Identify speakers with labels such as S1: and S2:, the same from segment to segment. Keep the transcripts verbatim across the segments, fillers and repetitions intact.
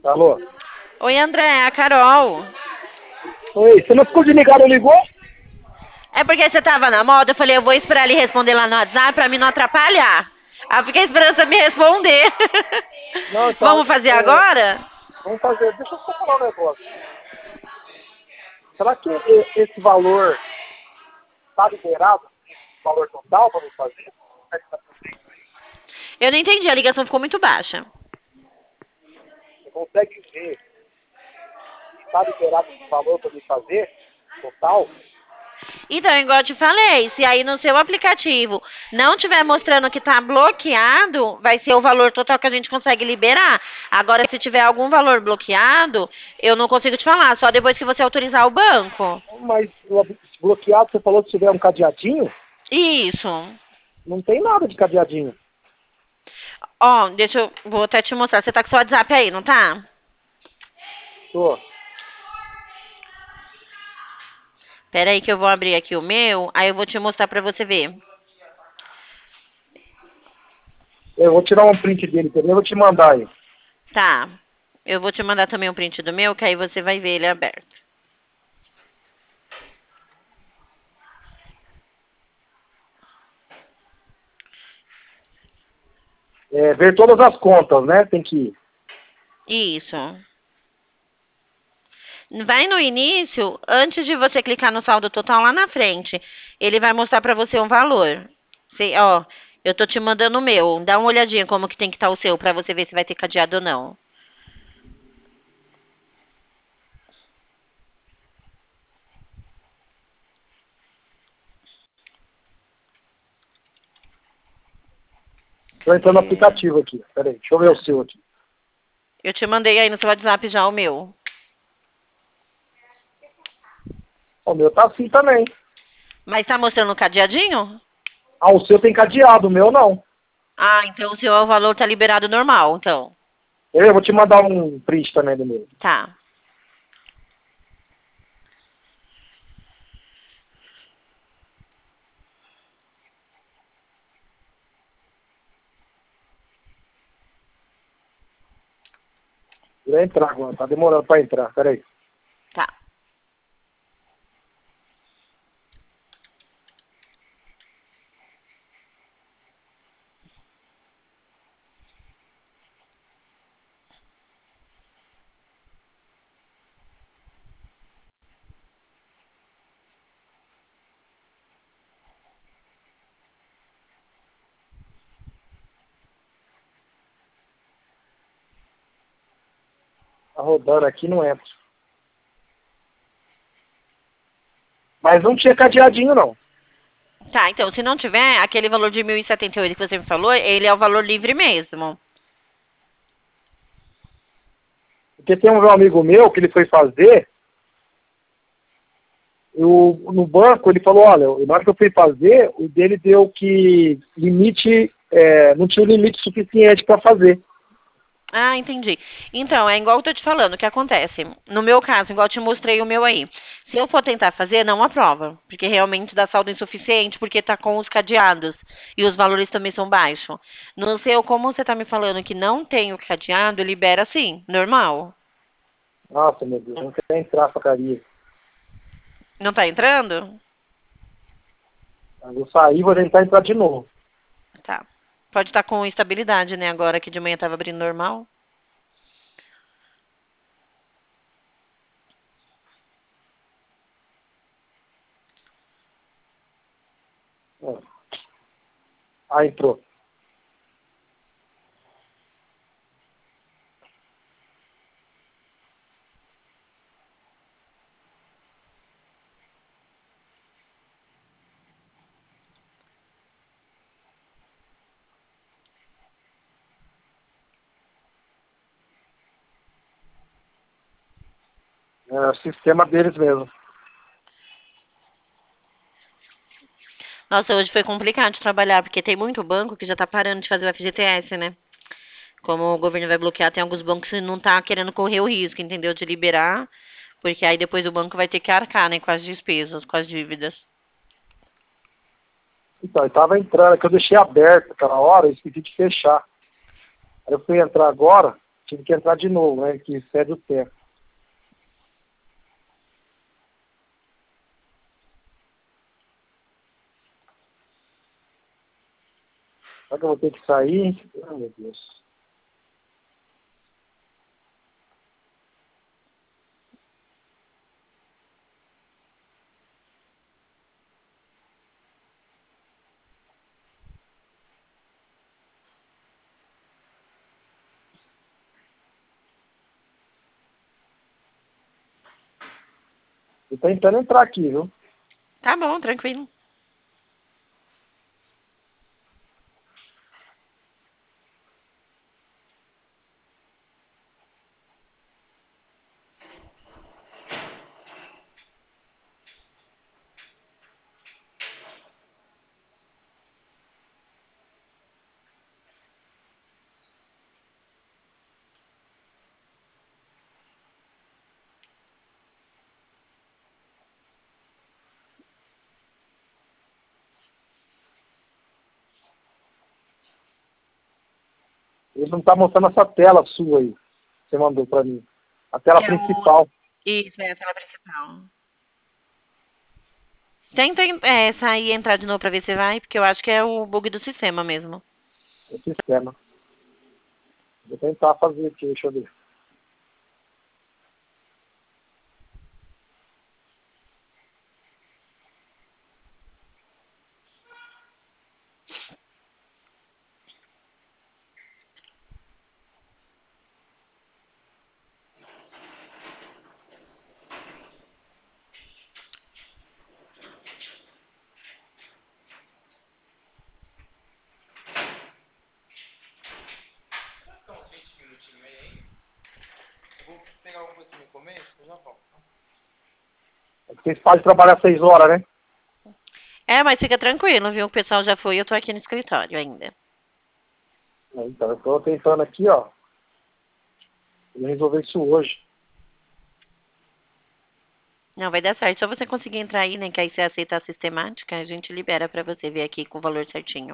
S1: Alô?
S2: Oi, André, é a Carol.
S1: Oi, você não ficou de ligar, não ligou?
S2: É porque você tava na moda, eu falei, eu vou esperar ele responder lá no WhatsApp pra mim não atrapalhar. Aí eu fiquei esperando você me responder.
S1: Não, então,
S2: Vamos fazer
S1: é,
S2: agora?
S1: vamos fazer. Deixa eu só falar um negócio. Será que e- esse valor está liberado? O valor total para me fazer? Como é que tá fazendo isso aí?
S2: Eu não entendi, a ligação ficou muito baixa.
S1: Você consegue ver se está liberado esse valor para me fazer? Total?
S2: Então, igual eu te falei, se aí no seu aplicativo não tiver mostrando que tá bloqueado, vai ser o valor total que a gente consegue liberar. Agora, se tiver algum valor bloqueado, eu não consigo te falar, só depois que você autorizar o banco.
S1: Mas o bloqueado, você falou que se tiver um cadeadinho?
S2: Isso.
S1: Não tem nada de cadeadinho.
S2: Ó, deixa eu, vou até te mostrar. Você tá com seu WhatsApp aí, não tá?
S1: Tô.
S2: Pera aí que eu vou abrir aqui o meu, aí eu vou te mostrar pra você ver.
S1: Eu vou tirar um print dele também, eu vou te mandar aí.
S2: Tá. Eu vou te mandar também um print do meu, que aí você vai ver ele aberto.
S1: É, ver todas as contas, né? Tem que ir.
S2: Isso. Vai no início, antes de você clicar no saldo total lá na frente, ele vai mostrar pra você um valor. Você, ó, eu tô te mandando o meu. Dá uma olhadinha como que tem que estar o seu pra você ver se vai ter cadeado ou não.
S1: Tô entrando no
S2: É,
S1: aplicativo aqui. Peraí, deixa eu ver o seu aqui.
S2: eu te mandei aí no seu WhatsApp já o meu.
S1: O meu tá assim também.
S2: Mas tá mostrando o cadeadinho?
S1: Ah, o seu tem cadeado, o meu não.
S2: Ah, então o seu valor tá liberado normal, então.
S1: Eu vou te mandar um print também do meu.
S2: Tá.
S1: Vai entrar agora, tá demorando pra entrar, peraí.
S2: Tá.
S1: Tá rodando aqui, não entra. Mas não tinha cadeadinho, não.
S2: Tá, então, se não tiver, aquele valor de mil e setenta e oito que você me falou, ele é o valor livre mesmo.
S1: Porque tem um amigo meu que ele foi fazer, eu, no banco ele falou, olha, na hora que eu fui fazer, o dele deu que limite, é, não tinha limite suficiente para fazer.
S2: Ah, entendi. Então, é igual eu tô te falando, o que acontece? No meu caso, igual eu te mostrei o meu aí. Se eu for tentar fazer, não aprova. Porque realmente dá saldo insuficiente, porque tá com os cadeados. E os valores também são baixos. No seu, como você tá me falando que não tem o cadeado, libera sim, normal.
S1: Nossa, meu Deus, não quer entrar a facaria.
S2: Não tá entrando?
S1: Aí eu saí e vou tentar entrar de novo.
S2: Tá. Pode estar com estabilidade, né? Agora que de manhã tava abrindo normal.
S1: É. Ah, entrou. É o sistema deles mesmo.
S2: Nossa, hoje foi complicado de trabalhar, porque tem muito banco que já tá parando de fazer o F G T S, né? Como o governo vai bloquear, tem alguns bancos que não tá querendo correr o risco, entendeu? De liberar, porque aí depois o banco vai ter que arcar, né, com as despesas, com as dívidas.
S1: Então, eu tava entrando, que eu deixei aberto aquela hora, eu esqueci de fechar. Aí eu fui entrar agora, tive que entrar de novo, né? Que cede o tempo. Será que eu vou ter que sair? Oh, meu Deus. Eu tô tentando entrar aqui, viu?
S2: Tá bom, tranquilo.
S1: Ele não tá mostrando essa tela sua aí. Que você mandou pra mim. A tela
S2: Que é o...
S1: principal.
S2: Isso, é a tela principal. Tenta é, sair e entrar de novo pra ver se vai, porque eu acho que é o bug do sistema mesmo.
S1: O sistema. Vou tentar fazer aqui, deixa eu ver. É porque vocês podem trabalhar seis horas, né?
S2: É, mas fica tranquilo, viu? O pessoal já foi, eu tô aqui no escritório ainda.
S1: Então, eu tô tentando aqui, ó. Eu resolver isso hoje.
S2: Não, vai dar certo. Só você conseguir entrar aí, né? Que aí você aceita a sistemática, a gente libera pra você ver aqui com o valor certinho.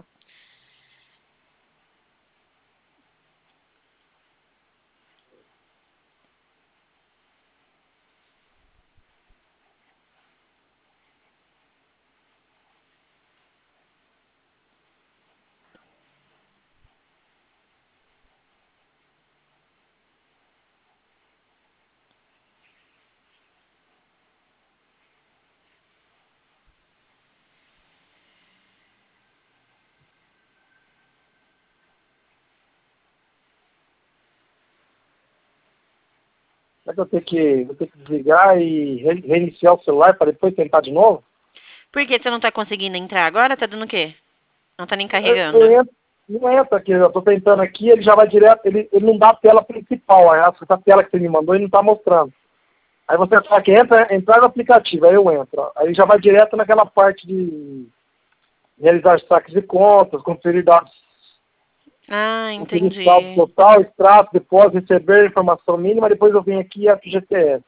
S1: Será que eu tenho que, vou ter que desligar e re- reiniciar o celular para depois tentar de novo?
S2: Por que você não tá conseguindo entrar agora? Tá dando o quê? Não tá nem
S1: Eu, eu
S2: carregando.
S1: entro, não entra aqui, eu tô tentando aqui, ele já vai direto, ele, ele não dá a tela principal, aí essa tela que você me mandou ele não tá mostrando. Aí você fala que entra, entrar no aplicativo, aí eu entro. ó. Aí já vai direto naquela parte de realizar saques de contas, conferir dados,
S2: Ah,
S1: conferir saldo
S2: entendi.
S1: total, extrato, depósito, receber informação mínima, depois eu venho aqui e F G T S.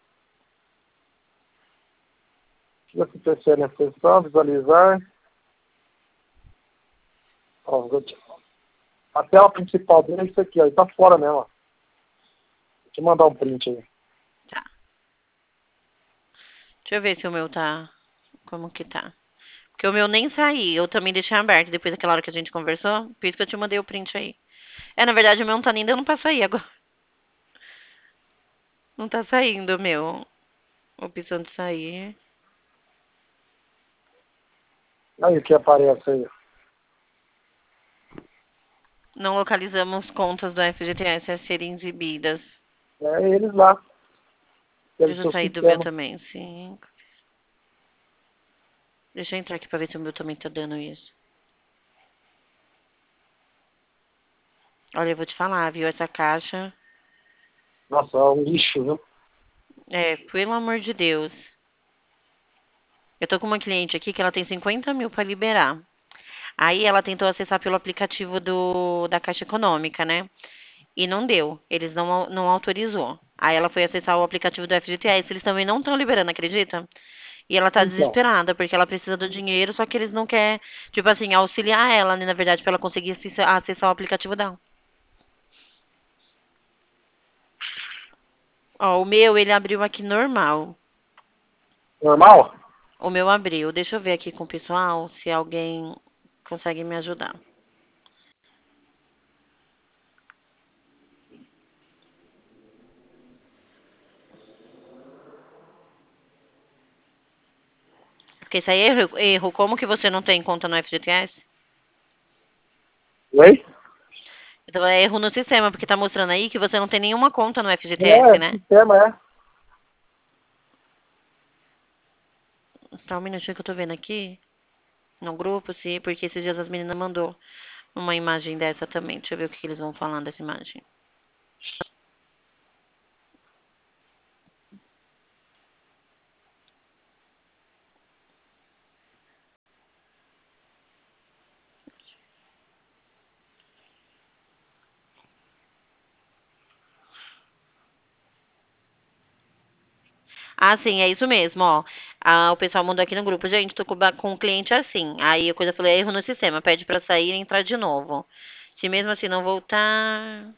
S1: Deixa eu ver se terceira na sessão, visualizar. Ó, vou te- a tela principal dele é isso aqui, ó, ele tá fora mesmo, ó. Vou te mandar um print aí.
S2: Tá. Deixa eu ver se o meu tá... Como que tá? Porque o meu nem saí. Eu também deixei aberto depois daquela hora que a gente conversou. Por isso que eu te mandei o print aí. É, na verdade, o meu não tá nem dando pra sair agora. Não tá saindo o meu. Opção de sair.
S1: Aí o que aparece aí.
S2: Não localizamos contas do F G T S a serem exibidas.
S1: É eles lá. Deve
S2: Deixa
S1: ser
S2: eu
S1: o
S2: sair do meu
S1: sistema.
S2: também. Cinco. Deixa eu entrar aqui pra ver se o meu também tá dando isso. Olha, eu vou te falar, viu? Essa caixa.
S1: Nossa, é um lixo, viu?
S2: É, pelo amor de Deus. Eu tô com uma cliente aqui que ela tem cinquenta mil pra liberar. Aí ela tentou acessar pelo aplicativo do, da Caixa Econômica, né? E não deu. Eles não, não autorizou. Aí ela foi acessar o aplicativo do F G T S. Eles também não estão liberando, acredita? E ela tá
S1: Então,
S2: desesperada, porque ela precisa do dinheiro, só que eles não querem, tipo assim, auxiliar ela, né, na verdade, pra ela conseguir acessar acessar o aplicativo dela. Ó, o meu, ele abriu aqui normal.
S1: Normal?
S2: O meu abriu. Deixa eu ver aqui com o pessoal se alguém consegue me ajudar. Porque isso aí é erro. erro. Como que você não tem conta no F G T S?
S1: Oi?
S2: Então é erro no sistema, porque tá mostrando aí que você não tem nenhuma conta no F G T S,
S1: É,
S2: né?
S1: sistema, é.
S2: Só um minutinho que eu tô vendo aqui no grupo, sim, porque esses dias as meninas mandou uma imagem dessa também. Deixa eu ver o que que eles vão falar dessa imagem. Ah, sim, é isso mesmo, ó. Ah, o pessoal mandou aqui no grupo, gente, tô com, ba- com um cliente assim. Aí a coisa falou, é erro no sistema, pede pra sair e entrar de novo. Se mesmo assim não voltar.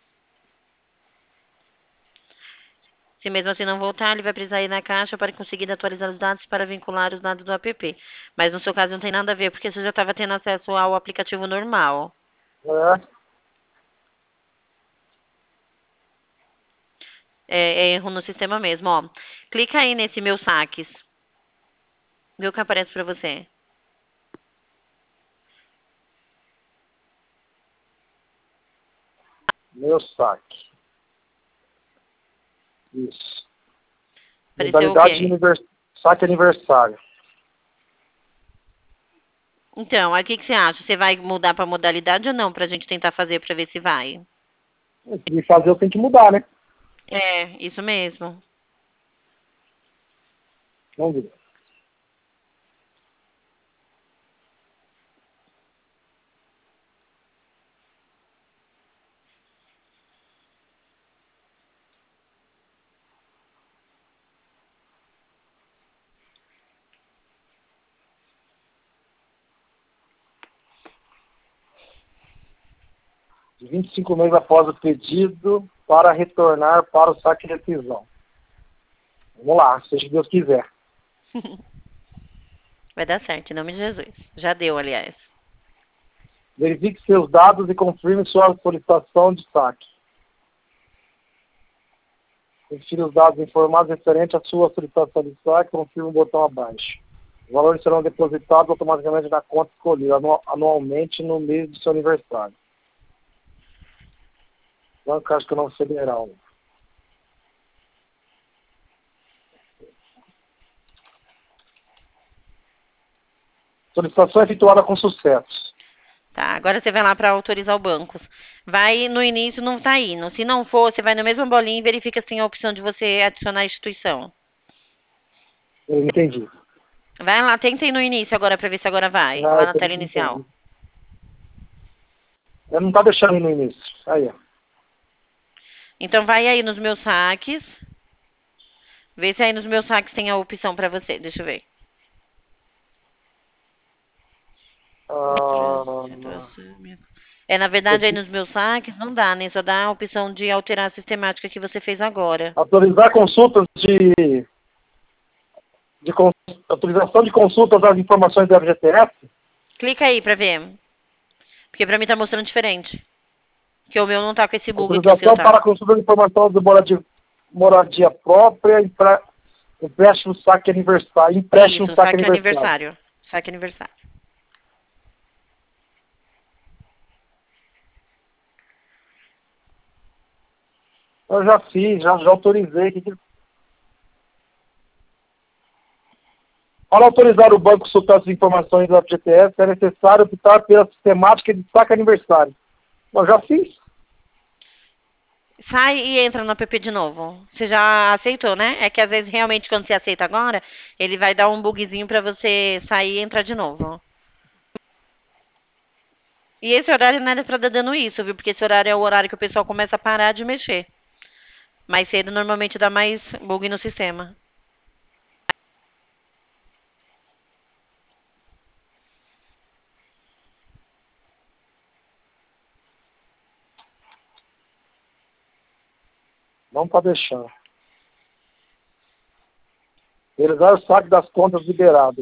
S2: Se mesmo assim não voltar, ele vai precisar ir na caixa para conseguir atualizar os dados para vincular os dados do app. Mas no seu caso não tem nada a ver, porque você já estava tendo acesso ao aplicativo normal.
S1: É.
S2: É, é erro no sistema mesmo, ó. Clica aí nesse meus saques. Vê o que aparece para você.
S1: Meu saque. Isso.
S2: Apareceu o
S1: Modalidade de
S2: quê?
S1: univers... saque aniversário.
S2: Então, aí o que, que você acha? Você vai mudar para modalidade ou não? Para a gente tentar fazer para ver se vai.
S1: Se fazer, eu tenho que mudar, né?
S2: É, isso mesmo.
S1: Vamos ver. De vinte e cinco meses após o pedido para retornar para o saque de rescisão. Vamos lá, seja o que Deus quiser.
S2: Vai dar certo, em nome de Jesus. Já deu, aliás.
S1: Verifique seus dados e confirme sua solicitação de saque. Confira os dados informados referente à sua solicitação de saque, confirme o botão abaixo. Os valores serão depositados automaticamente na conta escolhida anu- anualmente no mês do seu aniversário. Banco Caixa Econômica Federal. Solicitação efetuada com sucesso.
S2: Tá, agora você vai lá para autorizar o banco. Vai no início, não tá indo. Se não for, você vai no mesmo bolinho e verifica se tem a opção de você adicionar a instituição.
S1: Eu entendi.
S2: Vai lá, tenta ir no início agora para ver se agora vai.
S1: Ah,
S2: Lá
S1: eu
S2: na tela
S1: entendi.
S2: inicial.
S1: entendi. Eu não está deixando ir no início. Aí, ó.
S2: Então vai aí nos meus saques. Vê se aí nos meus saques tem a opção para você. Deixa eu ver.
S1: Ah,
S2: É, na verdade, aí
S1: eu-
S2: nos meus saques não dá, né? Só dá a opção de alterar a sistemática que você fez agora.
S1: autorizar consultas de, de cons- autorização de consultas das informações do F G T S.
S2: Clica aí pra ver. Porque pra mim tá mostrando diferente. Porque o meu não tá com esse bug que o seu
S1: Autorização
S2: tá.
S1: para consulta de informações de moradia, moradia própria, empre- empréstimo saque aniversário. Empréstimo
S2: Isso,
S1: saque
S2: saque
S1: aniversário.
S2: aniversário. Saque aniversário.
S1: Eu já fiz, já, já autorizei. Que que- Para autorizar o banco a consultar as informações do F G T S, é necessário optar pela sistemática de saque aniversário. Eu já fiz.
S2: Sai e entra no app de novo. Você já aceitou, né? É que às vezes realmente quando você aceita agora, ele vai dar um bugzinho pra você sair e entrar de novo. E esse horário não era pra dar dando isso, viu? Porque esse horário é o horário que o pessoal começa a parar de mexer. Mais cedo normalmente dá mais bug no sistema.
S1: Não está deixando. Realizar o saque das contas liberadas.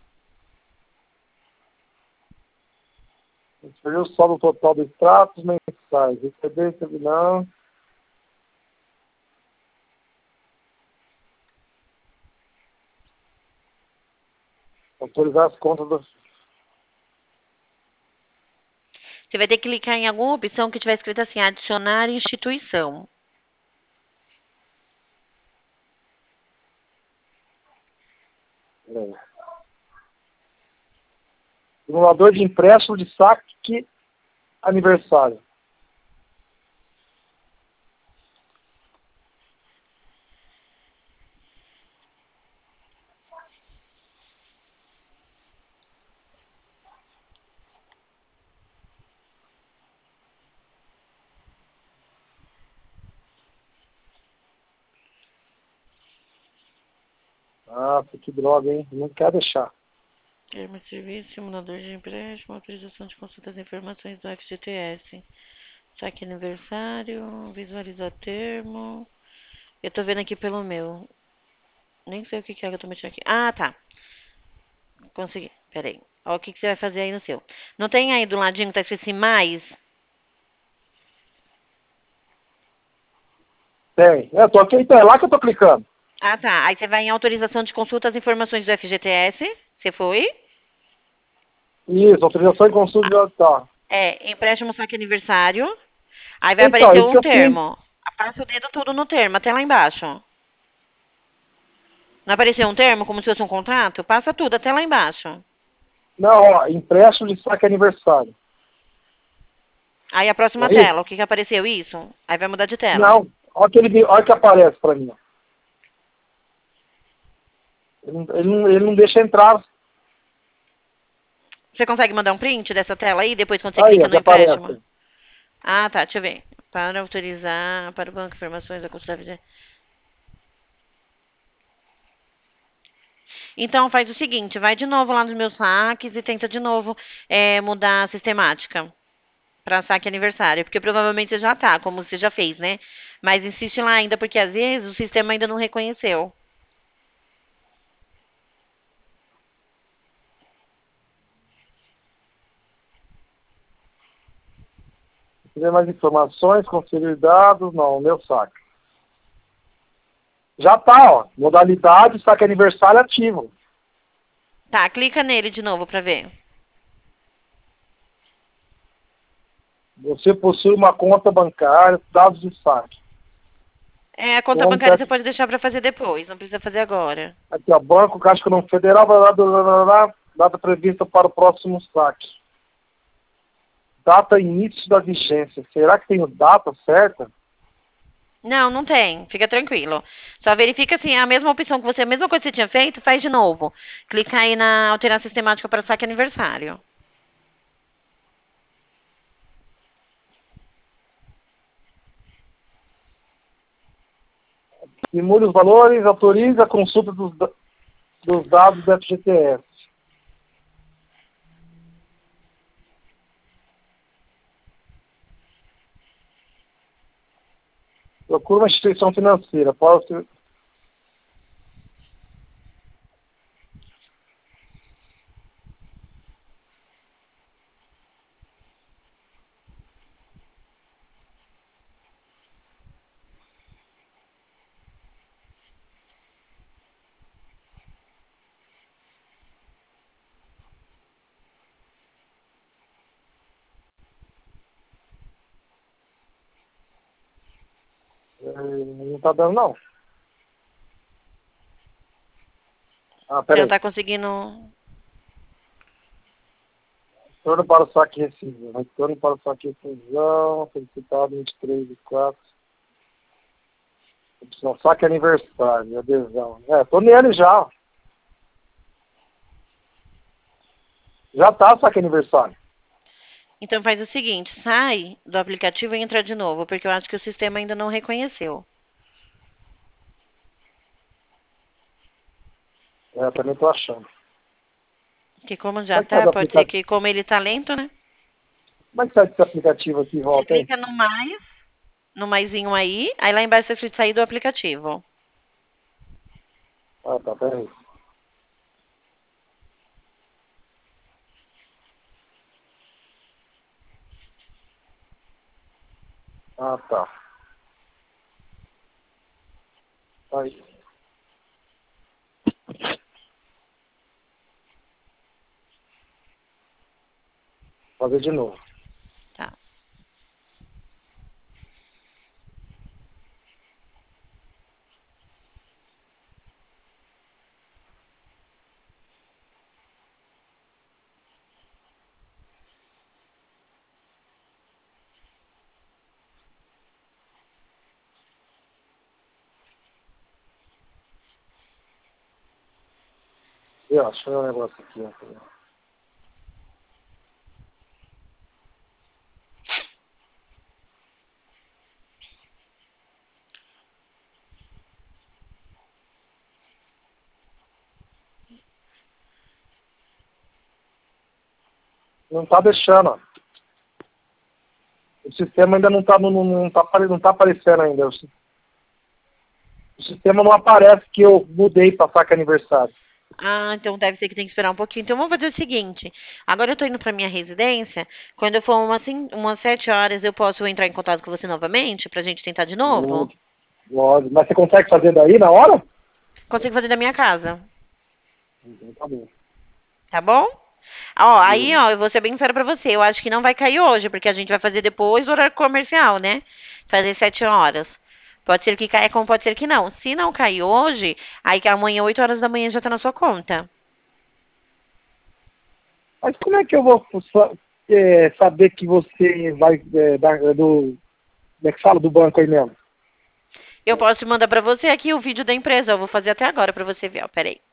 S1: Transferir o saldo total dos extratos mensais. Receber, receber, não. Autorizar as contas das...
S2: Você vai ter que clicar em alguma opção que tiver escrito assim, adicionar instituição.
S1: É. Simulador de empréstimo de saque aniversário. Ah, que droga, hein? Não quer deixar.
S2: Termo de serviço, simulador de empréstimo, autorização de consulta das informações do F G T S. Saque aniversário, visualizar termo. Eu tô vendo aqui pelo meu. Nem sei o que que é que eu tô mexendo aqui. Ah, tá. Consegui. Peraí. Ó, o que que você vai fazer aí no seu. Não tem aí do ladinho que tá escrito assim, mais?
S1: Tem. É, tô aqui, então é lá que eu tô clicando.
S2: Ah, tá. Aí você vai em autorização de consulta às informações do F G T S. Você foi?
S1: Isso, autorização e consulta de... Tá.
S2: É, empréstimo saque aniversário. Aí vai
S1: Então,
S2: aparecer
S1: isso que
S2: um
S1: eu fiz.
S2: termo. Passa o dedo tudo no termo, até lá embaixo. Não apareceu um termo como se fosse um contrato? Passa tudo, até lá embaixo.
S1: Não, ó, empréstimo de saque aniversário.
S2: Aí a próxima
S1: Não é isso?
S2: tela, o que que apareceu? Isso? Aí vai mudar de tela.
S1: Não. Olha que, ele, olha que aparece pra mim. Ó. Ele, não- ele, não, ele não deixa entrar.
S2: Você consegue mandar um print dessa tela aí, depois quando você
S1: Aí,
S2: clica
S1: ó,
S2: no
S1: que
S2: empréstimo?
S1: aparece.
S2: Ah, tá, deixa eu ver. Para autorizar, para o banco, informações da consulta. Então faz o seguinte, vai de novo lá nos meus saques e tenta de novo é, mudar a sistemática para saque aniversário, porque provavelmente você já tá, como você já fez, né? Mas insiste lá ainda, porque às vezes o sistema ainda não reconheceu.
S1: Se quiser mais informações, conferir dados, não, meu saque. Já tá, ó. Modalidade, saque aniversário ativo.
S2: Tá, clica nele de novo para ver.
S1: Você possui uma conta bancária, dados de saque.
S2: É, a conta bancária
S1: Conta,
S2: você pode deixar para fazer depois, não precisa fazer agora.
S1: aqui, ó, Banco Caixa Econômica Federal, blá, blá, blá, blá, blá, data prevista para o próximo saque. Data início da vigência. Será que tem o data certa?
S2: Não, não tem. Fica tranquilo. Só verifica assim, a mesma opção que você, a mesma coisa que você tinha feito, faz de novo. Clica aí na alterar sistemática para saque aniversário.
S1: Simule os valores, autorize a consulta dos, da- dos dados do F G T S. Procura uma instituição financeira. Pode... Eh, Não está dando, não. Ah,
S2: Você não
S1: peraí.
S2: está conseguindo.
S1: Retorno para o saque rescisão. Retorno para o saque rescisão. Solicitado vinte e três de quatro. Opção saque aniversário. Adesão. É, tô nele já. Já tá saque aniversário.
S2: Então faz o seguinte, sai do aplicativo e entra de novo, porque eu acho que o sistema ainda não reconheceu.
S1: É, também tô achando.
S2: Que como
S1: Como
S2: já
S1: é que sai
S2: tá,
S1: do
S2: pode ser
S1: aplicativo?
S2: que como ele tá lento, né?
S1: Como é que sai desse aplicativo aqui,
S2: Você
S1: volta aí?
S2: clica no mais, no maisinho aí, aí lá embaixo você escrito sair do aplicativo.
S1: Ah, tá, peraí. Ah, tá. Aí. Fazer de novo.
S2: Tá.
S1: Eu acho um negócio aqui. Ó. Não tá deixando, ó. O sistema ainda não tá, não, não tá, apare- não tá aparecendo ainda. O si- o sistema não aparece que eu mudei pra saque aniversário.
S2: Ah, então deve ser que tem que esperar um pouquinho. Então vamos fazer o seguinte. Agora eu tô indo pra minha residência. Quando eu for umas, cin- umas sete horas, eu posso entrar em contato com você novamente pra gente tentar de novo?
S1: Lógico, lógico. Mas você consegue fazer daí na hora?
S2: Consigo fazer da minha casa,
S1: Então tá bom.
S2: tá bom? Ó, aí,
S1: Beleza.
S2: ó, eu vou ser bem sério pra você. Eu acho que não vai cair hoje, porque a gente vai fazer depois do horário comercial, né? Fazer sete horas. Pode ser que caia, como pode ser que não. Se não cair hoje, aí que amanhã, oito horas da manhã, já tá na sua conta.
S1: Mas como é que eu vou sa- é, saber que você vai é, da, do. Como é que fala? Do banco aí mesmo?
S2: Eu posso te mandar pra você aqui o vídeo da empresa. Eu vou fazer até agora pra você ver, ó. Pera aí.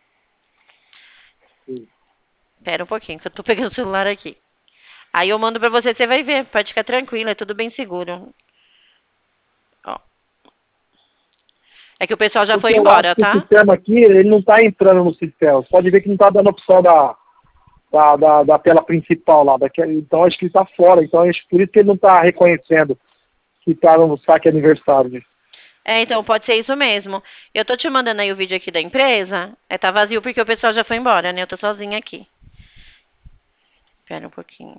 S1: Sim.
S2: Pera um pouquinho, que eu tô pegando o celular aqui. Aí eu mando pra você, você vai ver. Pode ficar tranquila, é tudo bem seguro. Ó. É que o pessoal já foi
S1: Porque eu acho
S2: embora,
S1: que o
S2: tá?
S1: sistema aqui, ele não está entrando no sistema. Você pode ver que não está dando a opção da, da, da, da tela principal lá. Daquela, então acho que ele está fora. Então acho que por isso que ele não está reconhecendo que está no saque aniversário.
S2: É, então pode ser isso mesmo. Eu tô te mandando aí o vídeo aqui da empresa. É, tá vazio porque o pessoal já foi embora, né? Eu tô sozinha aqui. Pera um pouquinho.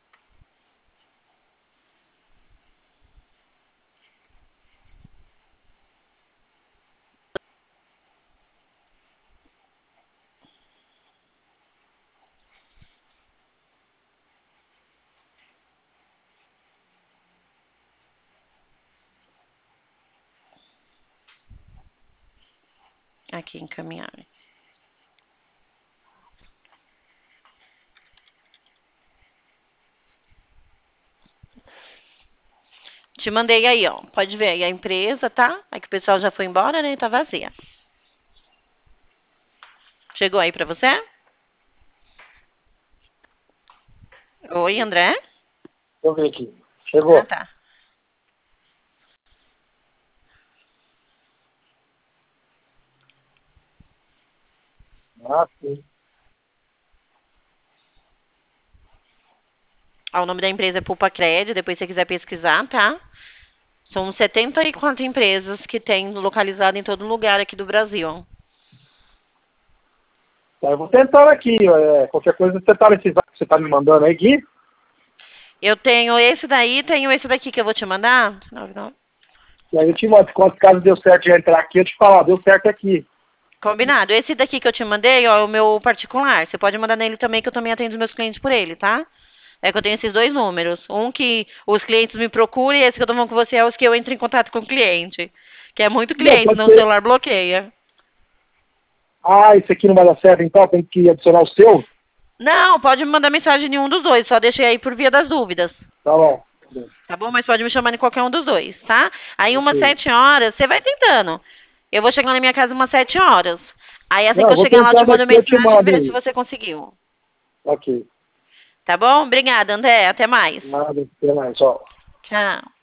S2: Aqui, encaminhar. Te mandei aí, ó. Pode ver aí a empresa, tá? É que o pessoal já foi embora, né? Tá vazia. Chegou aí pra você? Oi, André?
S1: Deixa eu ver aqui.
S2: Ah,
S1: Chegou?
S2: tá.
S1: Ah, sim.
S2: Ó, o nome da empresa é Pulpa Crédito, depois se você quiser pesquisar, tá? São setenta e quatro empresas que tem localizado em todo lugar aqui do Brasil.
S1: Tá, eu vou tentando aqui. É, qualquer coisa você tá nesse zap que você tá me mandando aí, Gui?
S2: Eu tenho esse daí, tenho esse daqui que eu vou te mandar. Nove, nove.
S1: E aí eu te mando. Quanto caso deu certo de entrar aqui, eu te falo, ó, deu certo aqui.
S2: Combinado. Esse daqui que eu te mandei, ó, é o meu particular. Você pode mandar nele também, que eu também atendo os meus clientes por ele, tá? É que eu tenho esses dois números. Um que os clientes me procuram e esse que eu tô falando com você é os que eu entro em contato com o cliente. Que é muito
S1: Não,
S2: cliente,
S1: pode
S2: senão o
S1: ser.
S2: celular bloqueia.
S1: Ah, esse aqui não vai dar certo, então tem que adicionar o seu?
S2: Não, pode me mandar mensagem em um dos dois, só deixei aí por via das dúvidas.
S1: Tá bom.
S2: Tá bom? Mas pode me chamar em qualquer um dos dois, tá? Aí umas
S1: Ok.
S2: sete horas, você vai tentando. Eu vou chegar na minha casa umas sete horas. Aí assim
S1: Não,
S2: que
S1: eu
S2: eu
S1: vou
S2: chegar lá, eu te
S1: tentando
S2: mando
S1: aqui, eu te
S2: mensagem e
S1: mando
S2: ver se
S1: aí.
S2: você conseguiu.
S1: Ok.
S2: Tá bom? Obrigada, André. Até mais.
S1: Nada, até mais, tchau.
S2: Tchau.